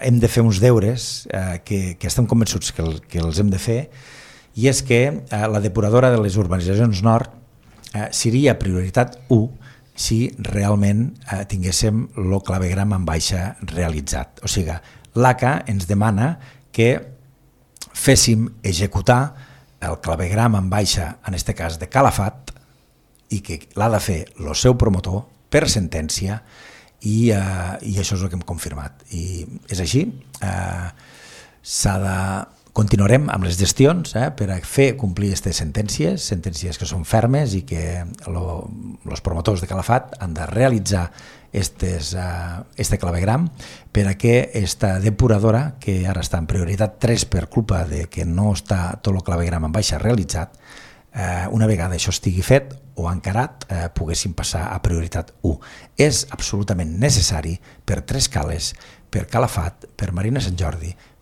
hem de fer uns deures que estem convençuts que els hem de fer, i és que la depuradora de les urbanitzacions nord seria prioritat 1 si realment tinguéssim el clavegram en baixa realitzat. O sigui, l'ACA ens demana que féssim executar el clavegram en baixa, en aquest cas de Calafat, i que l'ha de fer el seu promotor per sentència, i això és el que hem confirmat. I és així, continuarem amb les gestions per a fer complir aquestes sentències que són fermes i que els promotors de Calafat han de realitzar este clavegram per a que aquesta depuradora, que ara està en prioritat 3 per culpa de que no està tot el clavegram en baixa realitzat, una vegada això estigui fet o encarat, poguessin passar a prioritat 1. És absolutament necessari per 3 cales, per Calafat, per Marina Sant Jordi,